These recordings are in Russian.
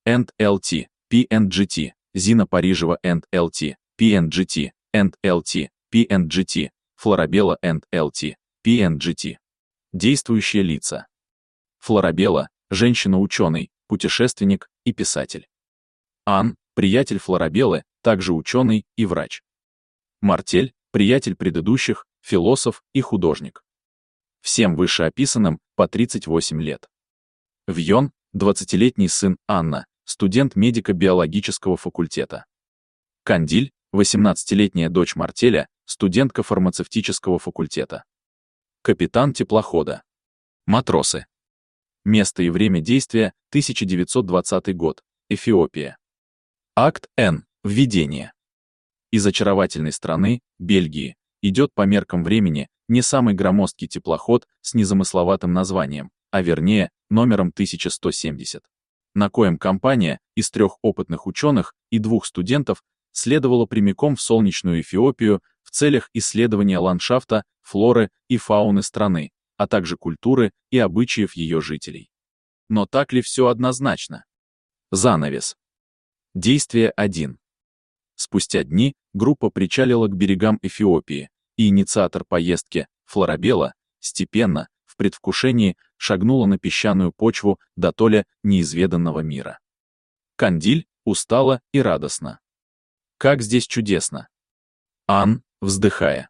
&LT, PNGT, Зина Парижева &LT, PNGT, &LT, PNGT, Флорабелла &LT, PNGT. Действующие лица. Флорабелла – женщина-ученый, путешественник и писатель. Ан – приятель Флорабеллы, также ученый и врач. Мартель – приятель предыдущих, философ и художник. Всем вышеописанным по 38 лет. Вьон – 20-летний сын Анна, студент медико-биологического факультета. Кандиль – 18-летняя дочь Мартеля, студентка фармацевтического факультета. Капитан теплохода. Матросы. Место и время действия – 1920 год, Эфиопия. Акт Н. Введение. Из очаровательной страны, Бельгии, идет по меркам времени не самый громоздкий теплоход с незамысловатым названием, а вернее, номером 1170, на коем компания из 3 опытных ученых и 2 студентов следовала прямиком в солнечную Эфиопию в целях исследования ландшафта, флоры и фауны страны, а также культуры и обычаев ее жителей. Но так ли все однозначно? Занавес. Действие 1. Спустя дни группа причалила к берегам Эфиопии, и инициатор поездки, Флорабелла, степенно, в предвкушении, шагнула на песчаную почву дотоле неизведанного мира. Кандиль устала и радостно. Как здесь чудесно! Ан, вздыхая.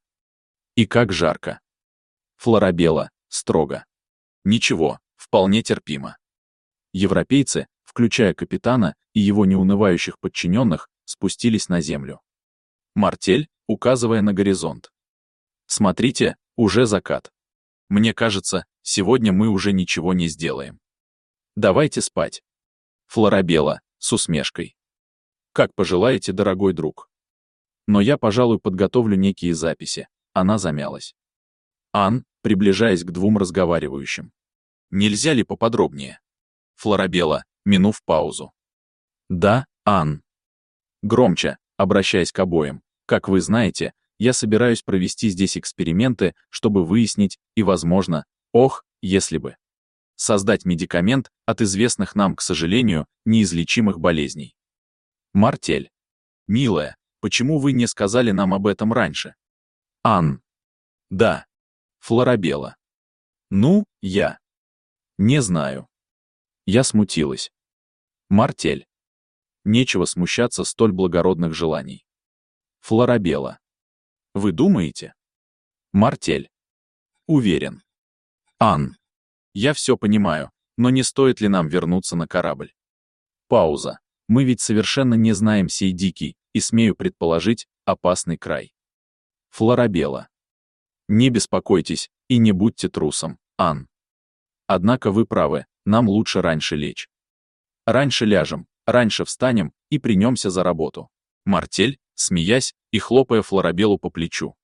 И как жарко! Флорабелла, строго. Ничего, вполне терпимо. Европейцы, включая капитана и его неунывающих подчиненных, спустились на землю. Мартель, указывая на горизонт. Смотрите, уже закат. Мне кажется, сегодня мы уже ничего не сделаем. Давайте спать. Флорабелла, с усмешкой. Как пожелаете, дорогой друг. Но я, пожалуй, подготовлю некие записи. Она замялась. Ан, приближаясь к 2 разговаривающим. Нельзя ли поподробнее? Флорабелла, минув паузу. Да, Ан. Громче, обращаясь к обоим. Как вы знаете, я собираюсь провести здесь эксперименты, чтобы выяснить и, возможно, если бы, создать медикамент от известных нам, к сожалению, неизлечимых болезней. Мартель. Милая, почему вы не сказали нам об этом раньше? Ан. Да. Флорабелла. Ну, я. Не знаю. Я смутилась. Мартель. Нечего смущаться столь благородных желаний. Флорабелла. Вы думаете? Мартель. Уверен. Ан. Я все понимаю, но не стоит ли нам вернуться на корабль? Пауза. Мы ведь совершенно не знаем сей дикий, и, смею предположить, опасный край. Флорабелла. Не беспокойтесь и не будьте трусом, Ан. Однако вы правы, нам лучше раньше лечь. Раньше ляжем, раньше встанем и принемся за работу. Мартель, смеясь и хлопая Флорабеллу по плечу.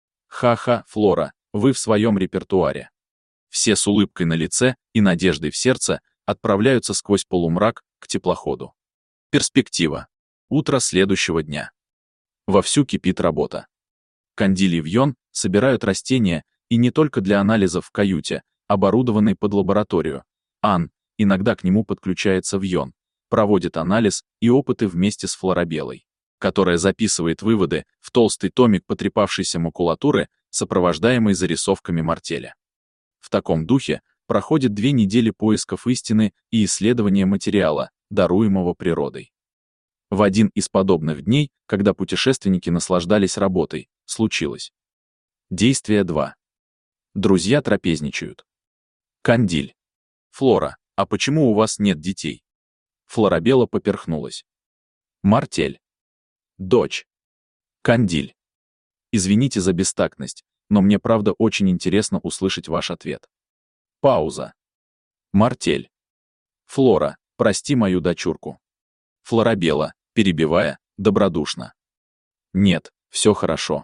Ха-ха, Флора, вы в своем репертуаре. Все с улыбкой на лице и надеждой в сердце отправляются сквозь полумрак к теплоходу. Перспектива. Утро следующего дня. Вовсю кипит работа. Кандиль и Вьон собирают растения, и не только для анализов в каюте, оборудованной под лабораторию. Ан, иногда к нему подключается Вьон, проводит анализ и опыты вместе с Флорабеллой, которая записывает выводы в толстый томик потрепавшейся макулатуры, сопровождаемый зарисовками Мартеля. В таком духе проходит 2 недели поисков истины и исследования материала, даруемого природой. В один из подобных дней, когда путешественники наслаждались работой, случилось. Действие 2. Друзья трапезничают. Кандиль. Флора, а почему у вас нет детей? Флорабелла поперхнулась. Мартель. Дочь. Кандиль. Извините за бестактность, но мне правда очень интересно услышать ваш ответ. Пауза. Мартель. Флора, прости мою дочурку. Флорабелла, перебивая, добродушно. Нет, все хорошо.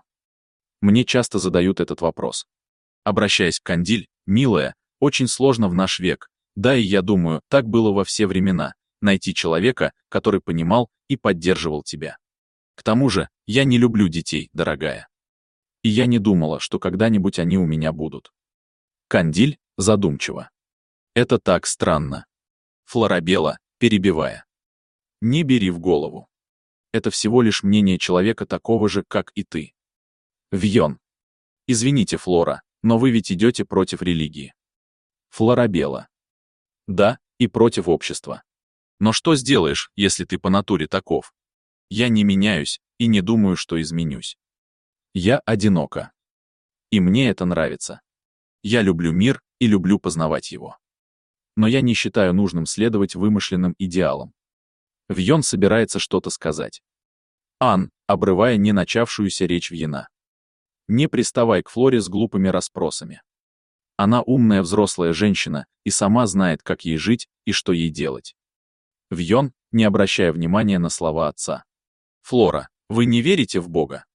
Мне часто задают этот вопрос. Обращаясь к Кандиль, милая, очень сложно в наш век, да и я думаю, так было во все времена, найти человека, который понимал и поддерживал тебя. К тому же, я не люблю детей, дорогая. И я не думала, что когда-нибудь они у меня будут. Кандиль, задумчиво. Это так странно. Флорабелла, перебивая. Не бери в голову. Это всего лишь мнение человека такого же, как и ты. Вьон. Извините, Флора, но вы ведь идете против религии. Флорабелла. Да, и против общества. Но что сделаешь, если ты по натуре таков? Я не меняюсь и не думаю, что изменюсь. Я одинока. И мне это нравится. Я люблю мир и люблю познавать его. Но я не считаю нужным следовать вымышленным идеалам. Вьон собирается что-то сказать. Ан, обрывая не начавшуюся речь Вьена. Не приставай к Флоре с глупыми расспросами. Она умная взрослая женщина и сама знает, как ей жить и что ей делать. Вьон, не обращая внимания на слова отца. Флора, вы не верите в Бога?